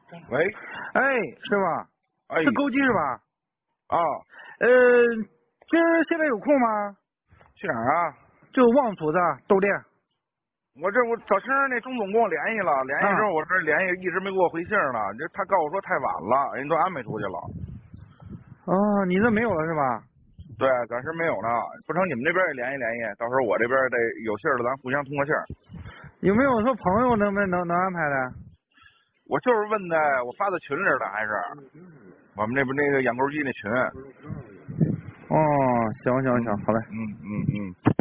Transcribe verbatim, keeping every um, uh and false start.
喂， 哎，师傅， 哎， 是枸杞是吧？ 啊， 呃，今儿现在有空吗？ 去哪儿啊？ 就旺铺子豆店。 我这我早清那钟总跟我联系了，联系之后我这联系一直没给我回信呢。这他告诉我说太晚了，人都安排出去了。 哦，你这没有了是吧？ 对，暂时没有呢。不成，你们这边也联系联系，到时候我这边得有信了，咱互相通个信儿。 有没有说朋友能不能能安排的？ 我就是问的，我发到群里的，还是我们那边那个养沟鸡那群。 哦，行行行，好嘞。 嗯嗯嗯。